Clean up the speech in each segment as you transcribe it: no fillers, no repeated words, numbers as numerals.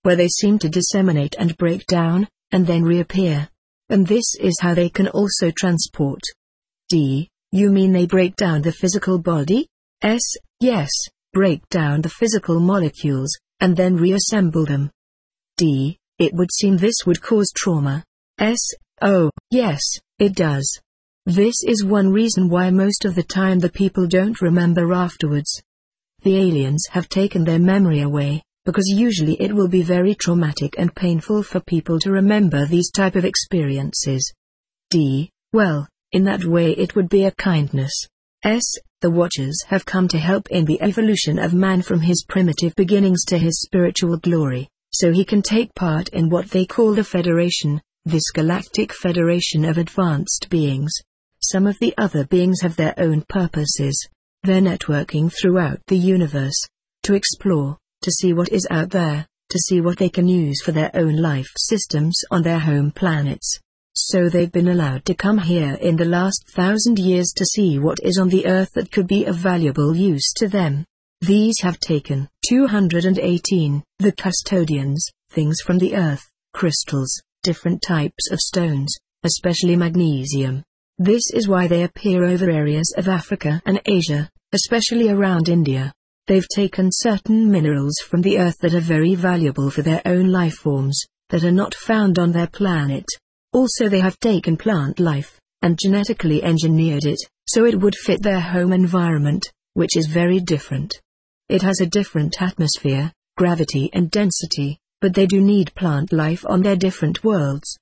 where they seem to disseminate and break down, and then reappear. And this is how they can also transport. D. You mean they break down the physical body? S. Yes, break down the physical molecules, and then reassemble them. D. It would seem this would cause trauma. S. Oh, yes, it does. This is one reason why most of the time the people don't remember afterwards. The aliens have taken their memory away, because usually it will be very traumatic and painful for people to remember these type of experiences. D. Well, in that way it would be a kindness. S. The Watchers have come to help in the evolution of man from his primitive beginnings to his spiritual glory, so he can take part in what they call the Federation, this galactic federation of advanced beings. Some of the other beings have their own purposes. They're networking throughout the universe, to explore, to see what is out there, to see what they can use for their own life systems on their home planets. So they've been allowed to come here in the last 1,000 years to see what is on the Earth that could be of valuable use to them. These have taken 218, the custodians, things from the Earth, crystals, different types of stones, especially magnesium. This is why they appear over areas of Africa and Asia, especially around India. They've taken certain minerals from the Earth that are very valuable for their own life forms, that are not found on their planet. Also they have taken plant life, and genetically engineered it, so it would fit their home environment, which is very different. It has a different atmosphere, gravity and density, but they do need plant life on their different worlds.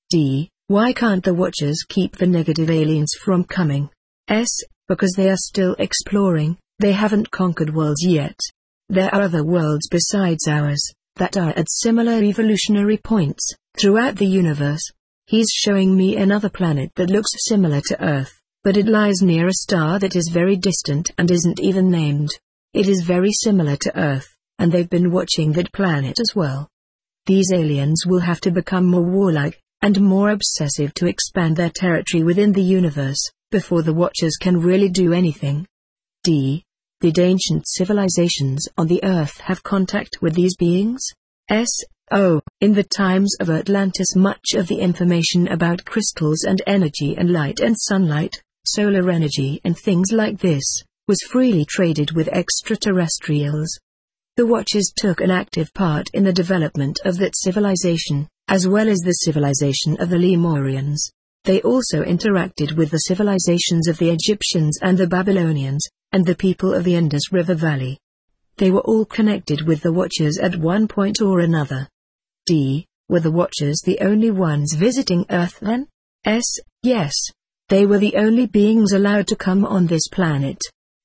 D. Why can't the Watchers keep the negative aliens from coming? S. Because they are still exploring, they haven't conquered worlds yet. There are other worlds besides ours, that are at similar evolutionary points, throughout the universe. He's showing me another planet that looks similar to Earth, but it lies near a star that is very distant and isn't even named. It is very similar to Earth, and they've been watching that planet as well. These aliens will have to become more warlike, and more obsessive to expand their territory within the universe, before the Watchers can really do anything. D. Did ancient civilizations on the Earth have contact with these beings? S. Oh, in the times of Atlantis much of the information about crystals and energy and light and sunlight, solar energy and things like this, was freely traded with extraterrestrials. The Watchers took an active part in the development of that civilization, as well as the civilization of the Lemurians. They also interacted with the civilizations of the Egyptians and the Babylonians, and the people of the Indus River Valley. They were all connected with the Watchers at one point or another. D. Were the Watchers the only ones visiting Earth then? S. Yes. They were the only beings allowed to come on this planet.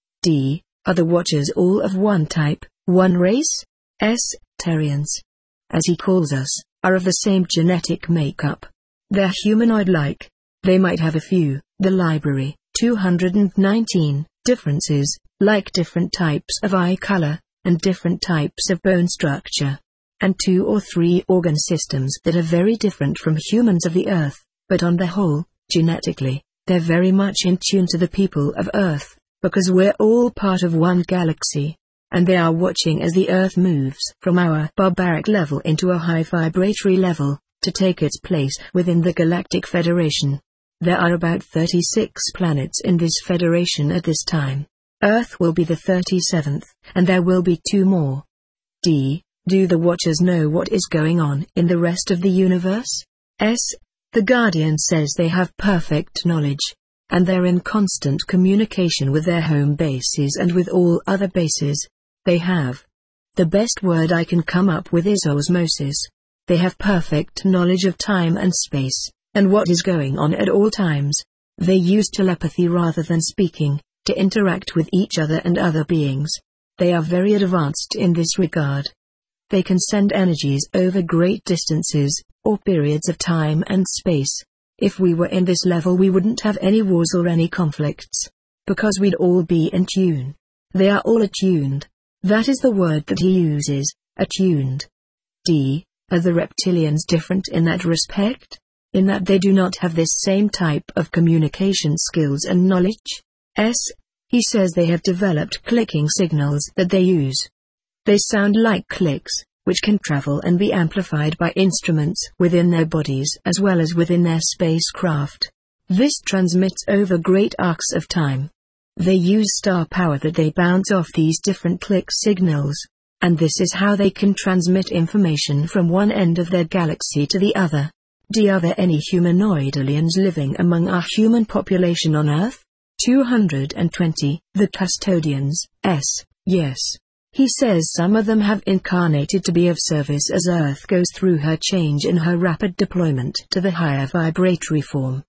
D. Are the Watchers all of one type, one race? S. Terrians, as he calls us, are of the same genetic makeup. They're humanoid-like. They might have a few, the library, 219, differences, like different types of eye color, and different types of bone structure. And 2 or 3 organ systems that are very different from humans of the Earth, but on the whole, genetically, they're very much in tune to the people of Earth, because we're all part of one galaxy. And they are watching as the Earth moves from our barbaric level into a high vibratory level, to take its place within the Galactic Federation. There are about 36 planets in this federation at this time. Earth will be the 37th, and there will be 2 more. D. Do the Watchers know what is going on in the rest of the universe? S. The Guardian says they have perfect knowledge, and they're in constant communication with their home bases and with all other bases. They have. The best word I can come up with is osmosis. They have perfect knowledge of time and space, and what is going on at all times. They use telepathy rather than speaking, to interact with each other and other beings. They are very advanced in this regard. They can send energies over great distances, or periods of time and space. If we were in this level we wouldn't have any wars or any conflicts, because we'd all be in tune. They are all attuned. That is the word that he uses, attuned. D. Are the reptilians different in that respect? In that they do not have this same type of communication skills and knowledge? S. He says they have developed clicking signals that they use. They sound like clicks, which can travel and be amplified by instruments within their bodies as well as within their spacecraft. This transmits over great arcs of time. They use star power that they bounce off these different click signals. And this is how they can transmit information from one end of their galaxy to the other. Are there any humanoid aliens living among our human population on Earth? 220. The custodians. Yes. He says some of them have incarnated to be of service as Earth goes through her change in her rapid deployment to the higher vibratory form.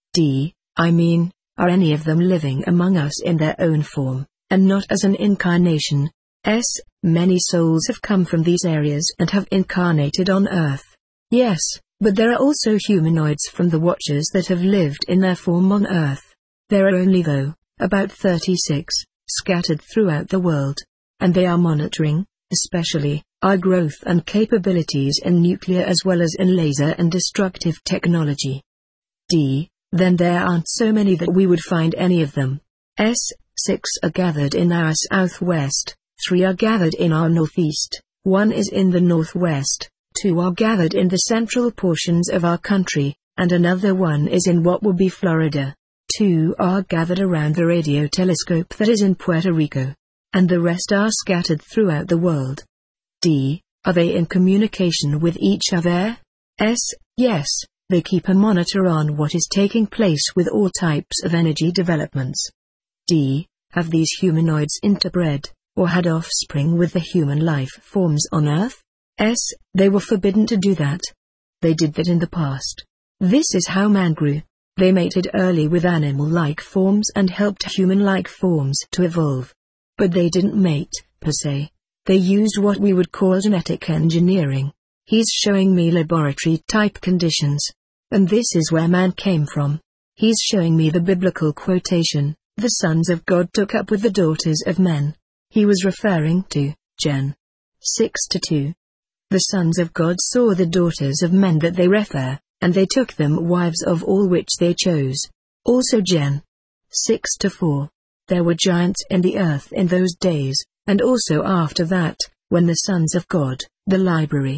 Are any of them living among us in their own form, and not as an incarnation? Many souls have come from these areas and have incarnated on Earth. Yes, but there are also humanoids from the Watchers that have lived in their form on Earth. There are only, though, about 36, scattered throughout the world. And they are monitoring, especially, our growth and capabilities in nuclear as well as in laser and destructive technology. Then there aren't so many that we would find any of them. 6 are gathered in our southwest, 3 are gathered in our northeast, 1 is in the northwest, 2 are gathered in the central portions of our country, and another 1 is in what will be Florida. 2 are gathered around the radio telescope that is in Puerto Rico. And the rest are scattered throughout the world. Are they in communication with each other? Yes, they keep a monitor on what is taking place with all types of energy developments. Have these humanoids interbred, or had offspring with the human life forms on Earth? They were forbidden to do that. They did that in the past. This is how man grew. They mated early with animal-like forms and helped human-like forms to evolve. But they didn't mate, per se. They used what we would call genetic engineering. He's showing me laboratory-type conditions. And this is where man came from. He's showing me the biblical quotation, the sons of God took up with the daughters of men. He was referring to Gen. 6:2. The sons of God saw the daughters of men that they refer, and they took them wives of all which they chose. Also Gen. 6:4. There were giants in the earth in those days, and also after that, when the sons of God, the library,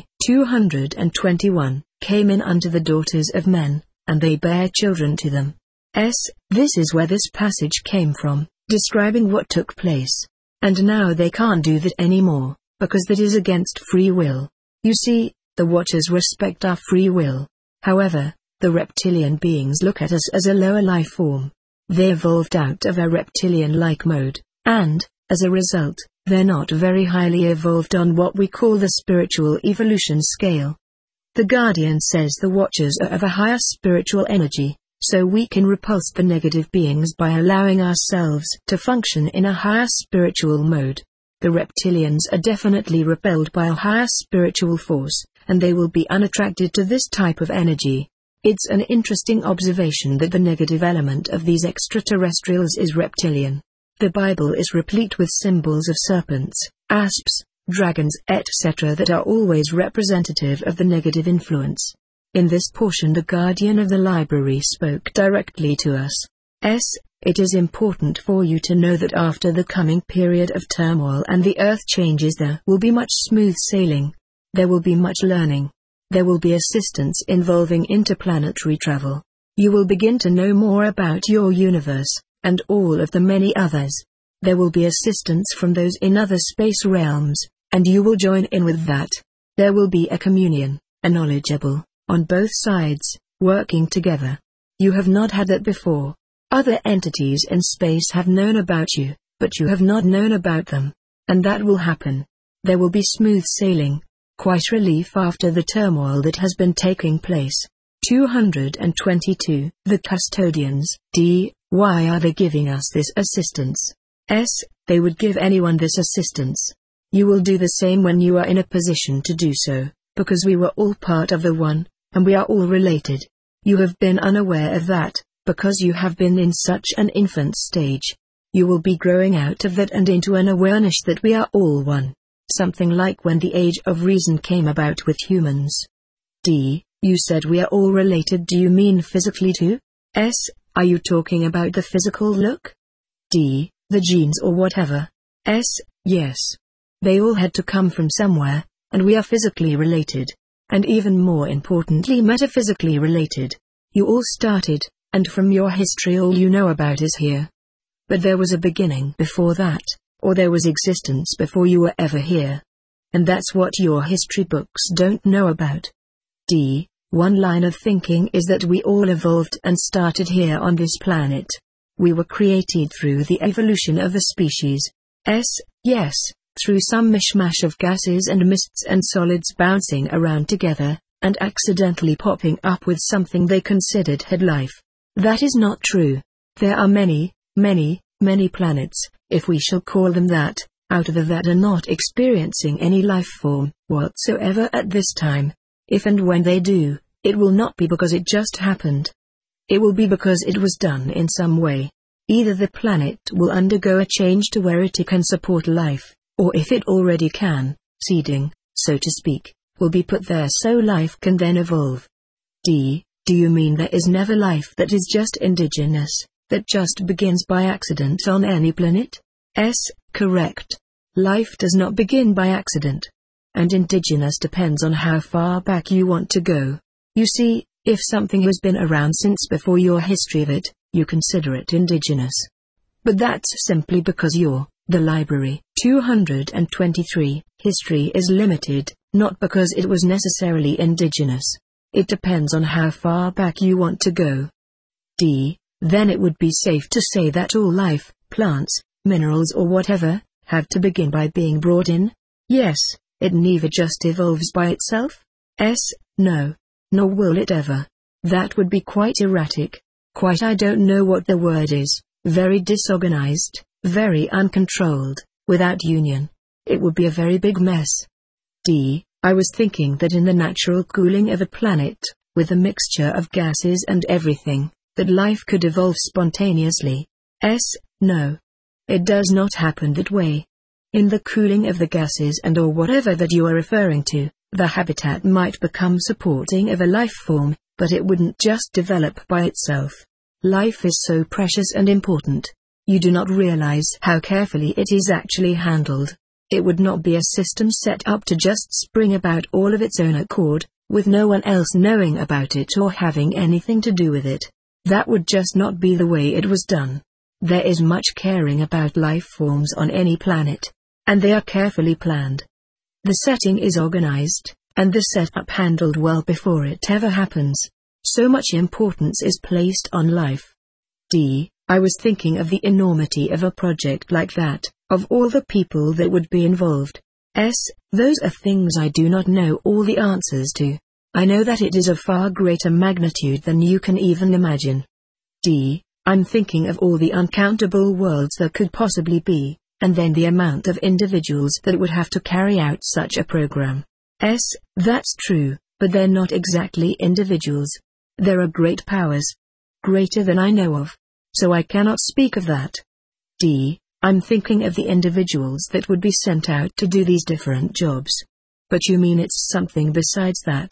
221, came in unto the daughters of men, and they bare children to them. This is where this passage came from, describing what took place. And now they can't do that anymore, because that is against free will. You see, the Watchers respect our free will. However, the reptilian beings look at us as a lower life form. They evolved out of a reptilian-like mode, and, as a result, they're not very highly evolved on what we call the spiritual evolution scale. The Guardian says the Watchers are of a higher spiritual energy, so we can repulse the negative beings by allowing ourselves to function in a higher spiritual mode. The reptilians are definitely repelled by a higher spiritual force, and they will be unattracted to this type of energy. It's an interesting observation that the negative element of these extraterrestrials is reptilian. The Bible is replete with symbols of serpents, asps, dragons, etc. that are always representative of the negative influence. In this portion the Guardian of the Library spoke directly to us. It is important for you to know that after the coming period of turmoil and the earth changes there will be much smooth sailing. There will be much learning. There will be assistance involving interplanetary travel. You will begin to know more about your universe, and all of the many others. There will be assistance from those in other space realms, and you will join in with that. There will be a communion, a knowledgeable, on both sides, working together. You have not had that before. Other entities in space have known about you, but you have not known about them. And that will happen. There will be smooth sailing. Quite relief after the turmoil that has been taking place. 222. The custodians. Why are they giving us this assistance? They would give anyone this assistance. You will do the same when you are in a position to do so, because we were all part of the one, and we are all related. You have been unaware of that, because you have been in such an infant stage. You will be growing out of that and into an awareness that we are all one. Something like when the Age of Reason came about with humans. You said we are all related. Do you mean physically too? Are you talking about the physical look? The genes or whatever? Yes. They all had to come from somewhere, and we are physically related. And even more importantly, metaphysically related. You all started, and from your history all you know about is here. But there was a beginning before that, or there was existence before you were ever here. And that's what your history books don't know about. One line of thinking is that we all evolved and started here on this planet. We were created through the evolution of the species. Yes, through some mishmash of gases and mists and solids bouncing around together, and accidentally popping up with something they considered had life. That is not true. There are many planets, if we shall call them that, out of that are not experiencing any life form whatsoever at this time. If and when they do, it will not be because it just happened. It will be because it was done in some way. Either the planet will undergo a change to where it can support life, or if it already can, seeding, so to speak, will be put there so life can then evolve. Do you mean there is never life that is just indigenous, that just begins by accident on any planet? Correct. Life does not begin by accident. And indigenous depends on how far back you want to go. You see, if something has been around since before your history of it, you consider it indigenous. But that's simply because the library, 223, history is limited, not because it was necessarily indigenous. It depends on how far back you want to go. Then it would be safe to say that all life, plants, minerals or whatever, have to begin by being brought in? Yes. It never just evolves by itself? No. Nor will it ever. That would be quite erratic. Quite, I don't know what the word is, very disorganized, very uncontrolled, without union. It would be a very big mess. I was thinking that in the natural cooling of a planet, with a mixture of gases and everything, that life could evolve spontaneously. No. It does not happen that way. In the cooling of the gases and or whatever that you are referring to, the habitat might become supporting of a life form, but it wouldn't just develop by itself. Life is so precious and important. You do not realize how carefully it is actually handled. It would not be a system set up to just spring about all of its own accord, with no one else knowing about it or having anything to do with it. That would just not be the way it was done. There is much caring about life forms on any planet. And they are carefully planned. The setting is organized, and the setup handled well before it ever happens. So much importance is placed on life. I was thinking of the enormity of a project like that, of all the people that would be involved. Those are things I do not know all the answers to. I know that it is of far greater magnitude than you can even imagine. I'm thinking of all the uncountable worlds there could possibly be. And then the amount of individuals that would have to carry out such a program. That's true, but they're not exactly individuals. There are great powers. Greater than I know of. So I cannot speak of that. I'm thinking of the individuals that would be sent out to do these different jobs. But you mean it's something besides that?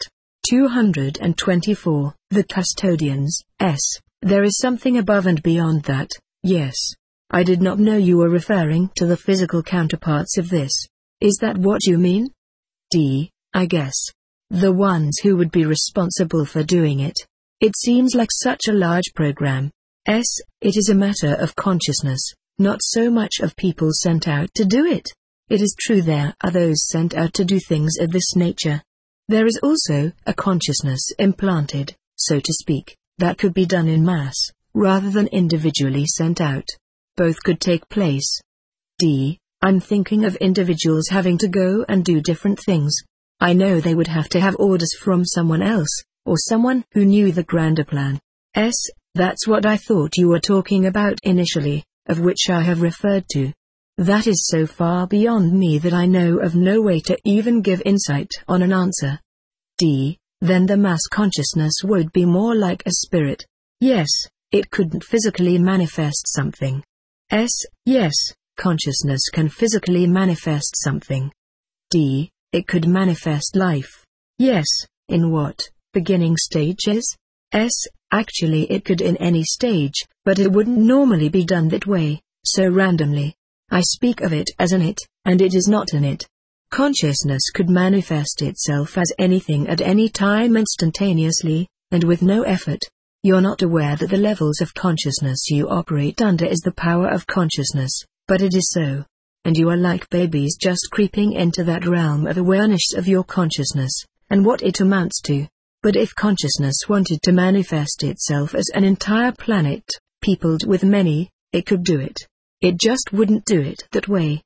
224, the custodians. There is something above and beyond that, yes. I did not know you were referring to the physical counterparts of this. Is that what you mean? I guess. The ones who would be responsible for doing it. It seems like such a large program. It is a matter of consciousness, not so much of people sent out to do it. It is true there are those sent out to do things of this nature. There is also a consciousness implanted, so to speak, that could be done in mass, rather than individually sent out. Both could take place. I'm thinking of individuals having to go and do different things. I know they would have to have orders from someone else, or someone who knew the grander plan. That's what I thought you were talking about initially, of which I have referred to. That is so far beyond me that I know of no way to even give insight on an answer. Then the mass consciousness would be more like a spirit. Yes, it couldn't physically manifest something. Yes, consciousness can physically manifest something. It could manifest life. Yes, in what, beginning stages? Actually it could in any stage, but it wouldn't normally be done that way, so randomly. I speak of it as an it, and it is not an it. Consciousness could manifest itself as anything at any time instantaneously, and with no effort. You're not aware that the levels of consciousness you operate under is the power of consciousness, but it is so. And you are like babies just creeping into that realm of awareness of your consciousness, and what it amounts to. But if consciousness wanted to manifest itself as an entire planet, peopled with many, it could do it. It just wouldn't do it that way.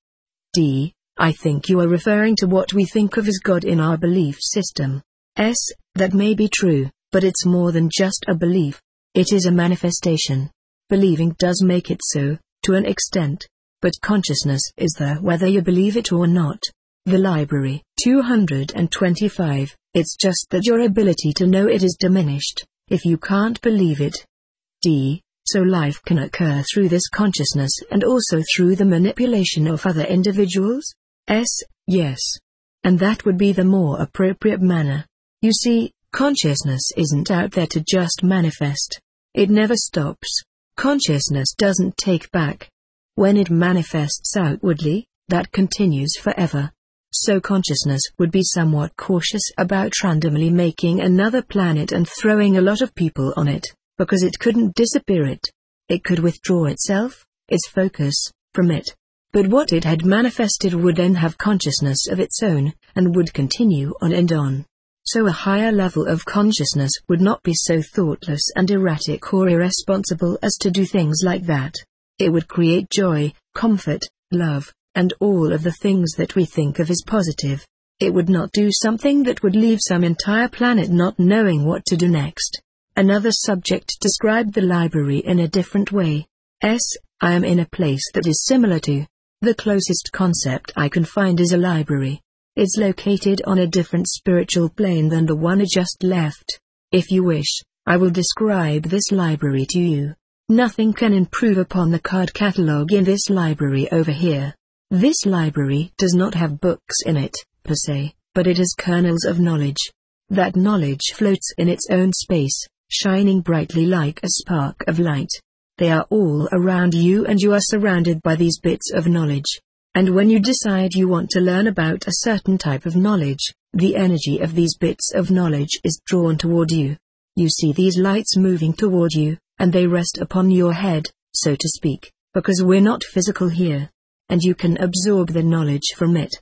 I think you are referring to what we think of as God in our belief system. That may be true, but it's more than just a belief. It is a manifestation. Believing does make it so, to an extent. But consciousness is there whether you believe it or not. The library, 225, it's just that your ability to know it is diminished, if you can't believe it. So life can occur through this consciousness and also through the manipulation of other individuals? Yes. And that would be the more appropriate manner. You see, consciousness isn't out there to just manifest. It never stops. Consciousness doesn't take back. When it manifests outwardly, that continues forever. So consciousness would be somewhat cautious about randomly making another planet and throwing a lot of people on it, because it couldn't disappear it. It could withdraw itself, its focus, from it. But what it had manifested would then have consciousness of its own, and would continue on and on. So a higher level of consciousness would not be so thoughtless and erratic or irresponsible as to do things like that. It would create joy, comfort, love, and all of the things that we think of as positive. It would not do something that would leave some entire planet not knowing what to do next. Another subject described the library in a different way. I am in a place that is similar to. The closest concept I can find is a library. It's located on a different spiritual plane than the one I just left. If you wish, I will describe this library to you. Nothing can improve upon the card catalogue in this library over here. This library does not have books in it, per se, but it has kernels of knowledge. That knowledge floats in its own space, shining brightly like a spark of light. They are all around you and you are surrounded by these bits of knowledge. And when you decide you want to learn about a certain type of knowledge, the energy of these bits of knowledge is drawn toward you. You see these lights moving toward you, and they rest upon your head, so to speak, because we're not physical here. And you can absorb the knowledge from it.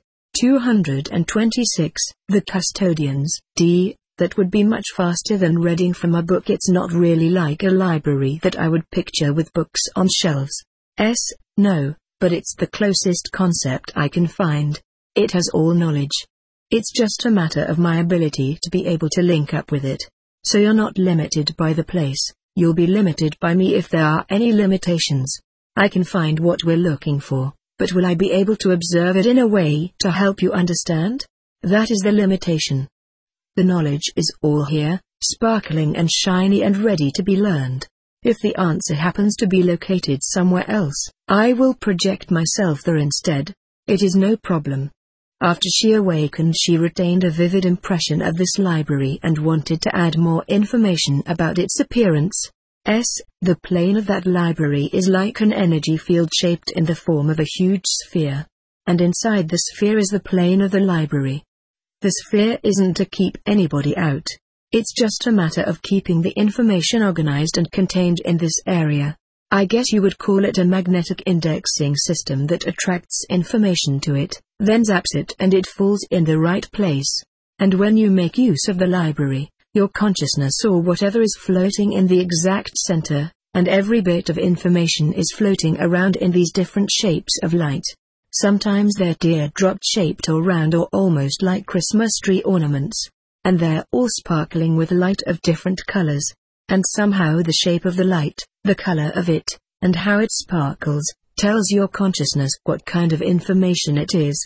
226. The custodians. That would be much faster than reading from a book. It's not really like a library that I would picture with books on shelves. No, but it's the closest concept I can find. It has all knowledge. It's just a matter of my ability to be able to link up with it. So you're not limited by the place, you'll be limited by me if there are any limitations. I can find what we're looking for, but will I be able to observe it in a way to help you understand? That is the limitation. The knowledge is all here, sparkling and shiny and ready to be learned. If the answer happens to be located somewhere else, I will project myself there instead. It is no problem. After she awakened, she retained a vivid impression of this library and wanted to add more information about its appearance. The plane of that library is like an energy field shaped in the form of a huge sphere. And inside the sphere is the plane of the library. The sphere isn't to keep anybody out. It's just a matter of keeping the information organized and contained in this area. I guess you would call it a magnetic indexing system that attracts information to it, then zaps it and it falls in the right place. And when you make use of the library, your consciousness or whatever is floating in the exact center, and every bit of information is floating around in these different shapes of light. Sometimes they're teardrop shaped or round or almost like Christmas tree ornaments. And they're all sparkling with light of different colors. And somehow the shape of the light, the color of it, and how it sparkles, tells your consciousness what kind of information it is.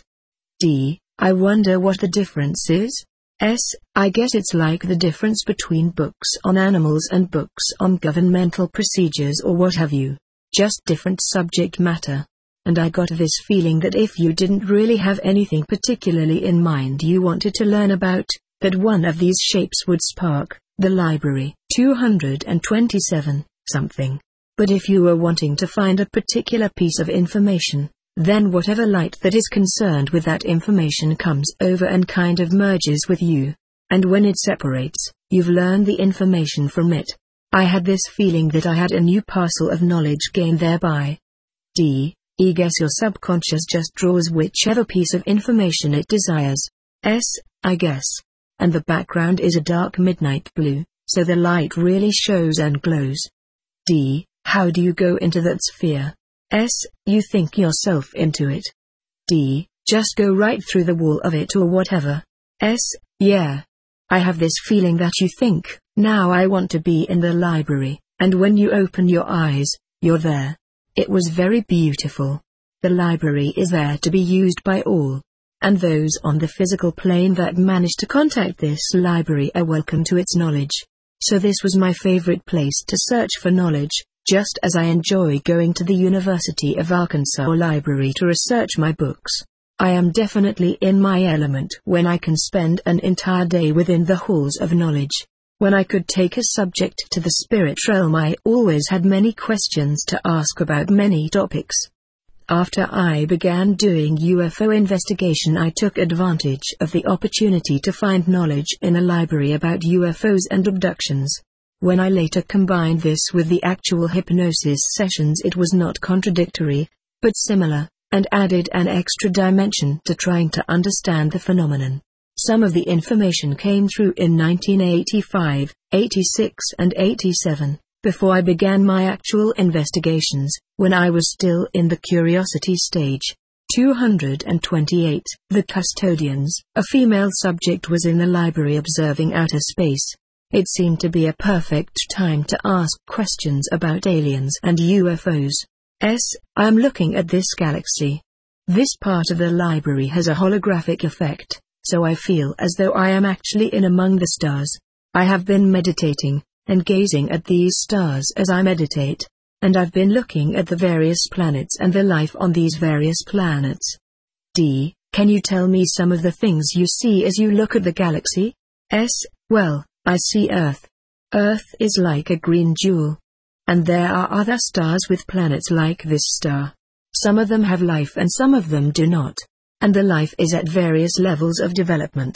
I wonder what the difference is? I guess it's like the difference between books on animals and books on governmental procedures or what have you. Just different subject matter. And I got this feeling that if you didn't really have anything particularly in mind you wanted to learn about, that one of these shapes would spark. The library, 227, something. But if you were wanting to find a particular piece of information, Then whatever light that is concerned with that information comes over and kind of merges with you. And when it separates, you've learned the information from it. I had this feeling that I had a new parcel of knowledge gained thereby. Guess your subconscious just draws whichever piece of information it desires. I guess. And the background is a dark midnight blue, so the light really shows and glows. How do you go into that sphere? You think yourself into it. Just go right through the wall of it or whatever. Yeah. I have this feeling that you think, now I want to be in the library, and when you open your eyes, you're there. It was very beautiful. The library is there to be used by all. And those on the physical plane that manage to contact this library are welcome to its knowledge. So this was my favorite place to search for knowledge, just as I enjoy going to the University of Arkansas library to research my books. I am definitely in my element when I can spend an entire day within the halls of knowledge. When I could take a subject to the spirit realm, I always had many questions to ask about many topics. After I began doing UFO investigation, I took advantage of the opportunity to find knowledge in a library about UFOs and abductions. When I later combined this with the actual hypnosis sessions, it was not contradictory, but similar, and added an extra dimension to trying to understand the phenomenon. Some of the information came through in 1985, 86 and 87, before I began my actual investigations, when I was still in the curiosity stage. 228. The Custodians. A female subject was in the library observing outer space. It seemed to be a perfect time to ask questions about aliens and UFOs. I'm looking at this galaxy. This part of the library has a holographic effect, so I feel as though I am actually in among the stars. I have been meditating, and gazing at these stars as I meditate, and I've been looking at the various planets and the life on these various planets. Can you tell me some of the things you see as you look at the galaxy? Well, I see Earth. Earth is like a green jewel. And there are other stars with planets like this star. Some of them have life and some of them do not. And the life is at various levels of development.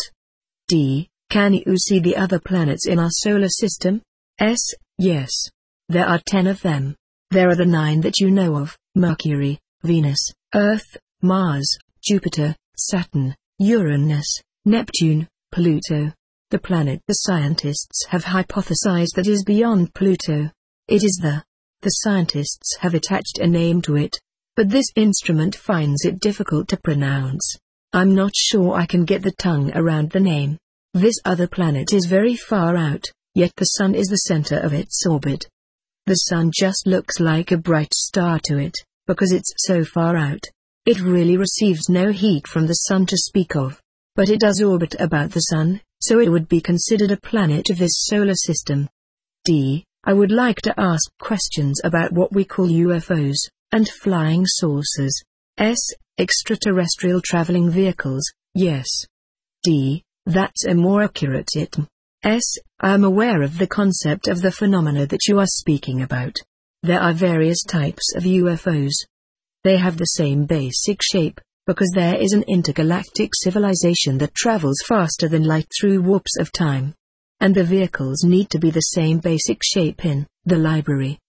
Can you see the other planets in our solar system? Yes. There are 10 of them. There are the 9 that you know of: Mercury, Venus, Earth, Mars, Jupiter, Saturn, Uranus, Neptune, Pluto. The planet the scientists have hypothesized that is beyond Pluto. It is the scientists have attached a name to it, but this instrument finds it difficult to pronounce. I'm not sure I can get the tongue around the name. This other planet is very far out, yet the Sun is the center of its orbit. The Sun just looks like a bright star to it, because it's so far out. It really receives no heat from the Sun to speak of, but it does orbit about the Sun, so it would be considered a planet of this solar system. I would like to ask questions about what we call UFOs, and flying saucers. Extraterrestrial traveling vehicles, yes. That's a more accurate item. I am aware of the concept of the phenomena that you are speaking about. There are various types of UFOs. They have the same basic shape, because there is an intergalactic civilization that travels faster than light through warps of time. And the vehicles need to be the same basic shape in the library,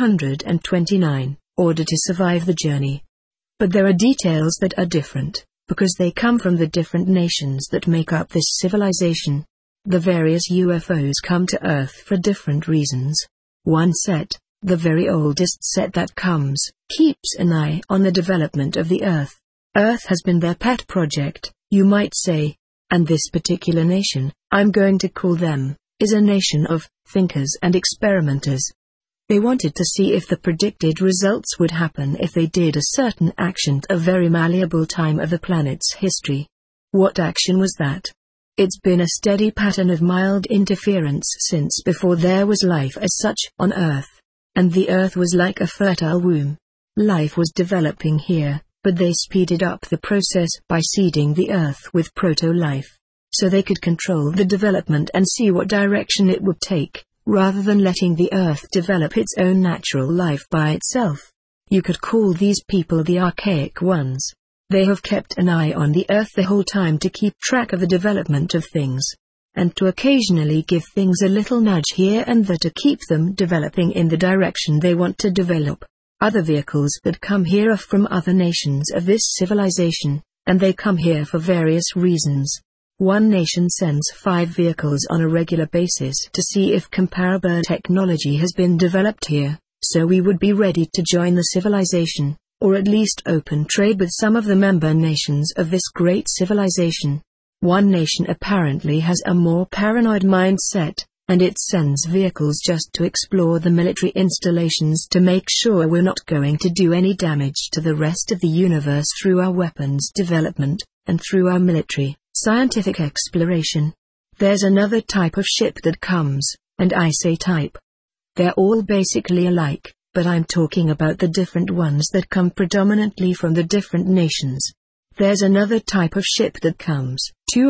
229, order to survive the journey. But there are details that are different, because they come from the different nations that make up this civilization. The various UFOs come to Earth for different reasons. One set, the very oldest set that comes, keeps an eye on the development of the Earth. Earth has been their pet project, you might say. And this particular nation, I'm going to call them, is a nation of thinkers and experimenters. They wanted to see if the predicted results would happen if they did a certain action at a very malleable time of the planet's history. What action was that? It's been a steady pattern of mild interference since before there was life as such on Earth. And the Earth was like a fertile womb. Life was developing here, but they speeded up the process by seeding the Earth with proto-life. So they could control the development and see what direction it would take, rather than letting the Earth develop its own natural life by itself. You could call these people the archaic ones. They have kept an eye on the Earth the whole time to keep track of the development of things, and to occasionally give things a little nudge here and there to keep them developing in the direction they want to develop. Other vehicles that come here are from other nations of this civilization, and they come here for various reasons. One nation sends 5 vehicles on a regular basis to see if comparable technology has been developed here, so we would be ready to join the civilization, or at least open trade with some of the member nations of this great civilization. One nation apparently has a more paranoid mindset, and it sends vehicles just to explore the military installations to make sure we're not going to do any damage to the rest of the universe through our weapons development, and through our military, scientific exploration. There's another type of ship that comes, and I say type. They're all basically alike, but I'm talking about the different ones that come predominantly from the different nations. There's another type of ship that comes,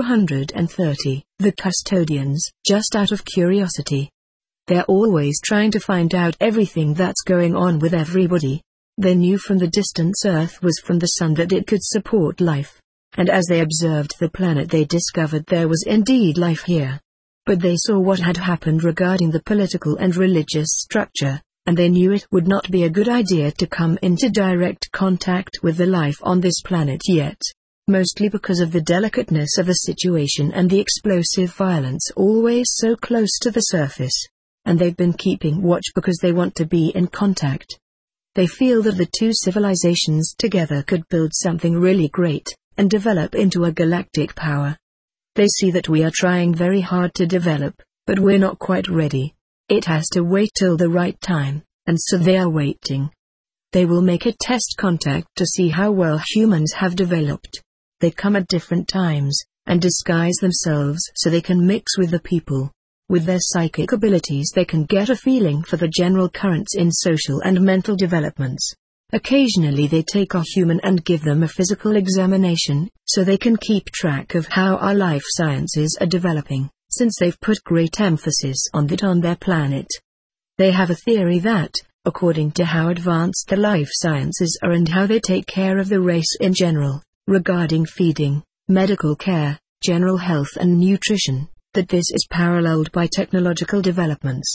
230, the custodians, just out of curiosity. They're always trying to find out everything that's going on with everybody. They knew from the distance Earth was from the sun that it could support life, and as they observed the planet they discovered there was indeed life here. But they saw what had happened regarding the political and religious structure, and they knew it would not be a good idea to come into direct contact with the life on this planet yet, mostly because of the delicateness of the situation and the explosive violence always so close to the surface. And they've been keeping watch because they want to be in contact. They feel that the two civilizations together could build something really great, and develop into a galactic power. They see that we are trying very hard to develop, but we're not quite ready. It has to wait till the right time, and so they are waiting. They will make a test contact to see how well humans have developed. They come at different times, and disguise themselves so they can mix with the people. With their psychic abilities they can get a feeling for the general currents in social and mental developments. Occasionally they take a human and give them a physical examination, so they can keep track of how our life sciences are developing, since they've put great emphasis on that on their planet. They have a theory that, according to how advanced the life sciences are and how they take care of the race in general, regarding feeding, medical care, general health and nutrition, that this is paralleled by technological developments.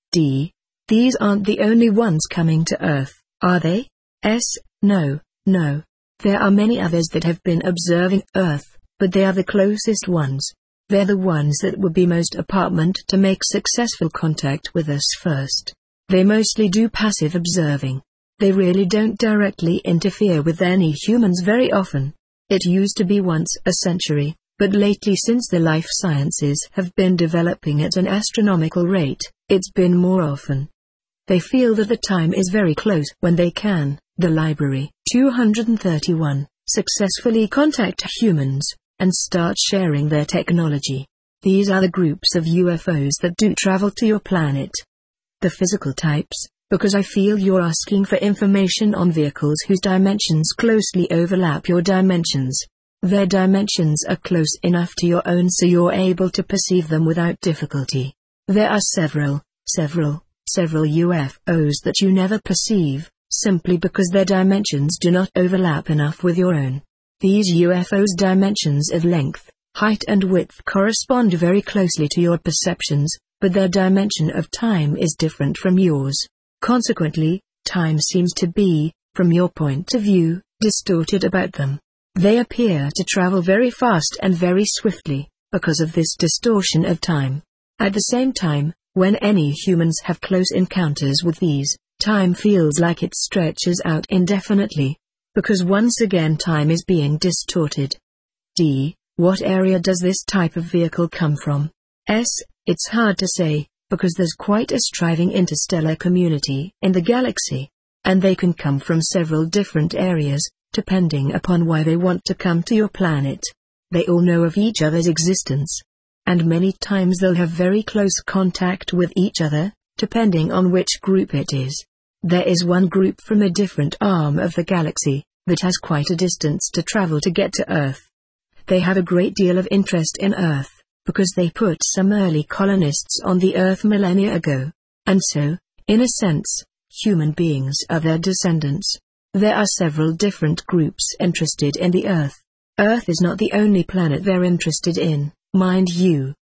These aren't the only ones coming to Earth, are they? No. There are many others that have been observing Earth, but they are the closest ones. They're the ones that would be most apartment to make successful contact with us first. They mostly do passive observing. They really don't directly interfere with any humans very often. It used to be once a century, but lately since the life sciences have been developing at an astronomical rate, it's been more often. They feel that the time is very close when they can, the library, 231, successfully contact humans, and start sharing their technology. These are the groups of UFOs that do travel to your planet. The physical types, because I feel you're asking for information on vehicles whose dimensions closely overlap your dimensions. Their dimensions are close enough to your own so you're able to perceive them without difficulty. There are several UFOs that you never perceive, simply because their dimensions do not overlap enough with your own. These UFOs' dimensions of length, height and width correspond very closely to your perceptions, but their dimension of time is different from yours. Consequently, time seems to be, from your point of view, distorted about them. They appear to travel very fast and very swiftly, because of this distortion of time. At the same time, when any humans have close encounters with these, time feels like it stretches out indefinitely, because once again time is being distorted. What area does this type of vehicle come from? It's hard to say, because there's quite a striving interstellar community in the galaxy, and they can come from several different areas, depending upon why they want to come to your planet. They all know of each other's existence, and many times they'll have very close contact with each other, depending on which group it is. There is one group from a different arm of the galaxy, that has quite a distance to travel to get to Earth. They have a great deal of interest in Earth, because they put some early colonists on the Earth millennia ago, and so, in a sense, human beings are their descendants. There are several different groups interested in the Earth. Earth is not the only planet they're interested in, mind you.